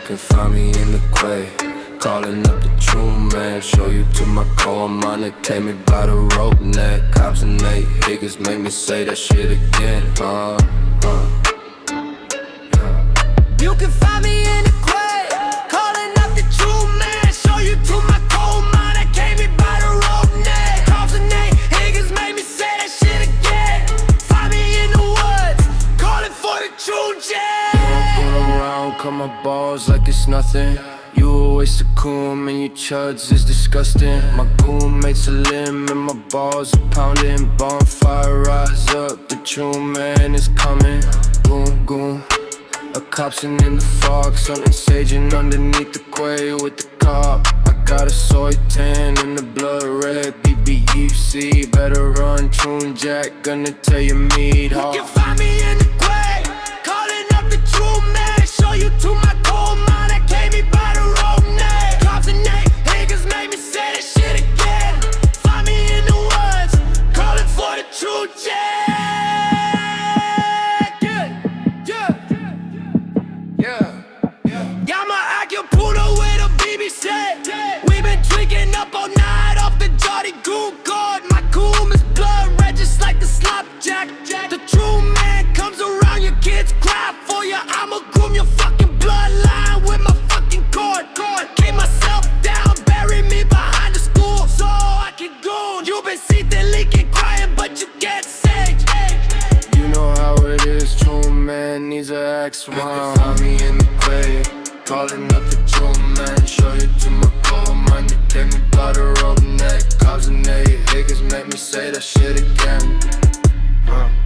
can find me in the quay, calling up the true man. Show you to my core, money take me by the rope neck. Cops and they niggas make me say that shit again. You can find me in the quay, calling up the true man. Show you to my cold mind that came me by the rope neck. Cops and they niggas make me say that shit again. Find me in the woods, calling for the true jet. Around, cut my balls like it's nothing. You a waste of cool, man, you chuds is disgusting. My goon mates a limb and my balls are pounding. Bonfire, rise up, the true man is coming. Goon, goon, a copsin' in the fog, something saging underneath the quay with the cop. I got a soy tan and the blood red, BBUC. Better run, Troon Jack, gonna tell you meat hard. You can find me in the quay, calling up the true man. Show you to my cold mind that came me by the road neck. Cops and they niggas make me say that shit again. Find me in the woods, calling for the true jet. Yeah, I'm a Acapulco with a BBC. We been tweaking up all night off the Jolly Goon card. My cool is blood red just like the slapjack. The true man comes around, your kids cry for you. I'ma groom your fucking bloodline with my fucking cord. Keep myself down, bury me behind the school so I can goon. You been seething, leaking, crying, but you get sick. You know how it is, true man needs a X1. Find me in the quay, calling up the true man. Show you to my core, money take me by the rope neck. Cops and they niggas make me say that shit again.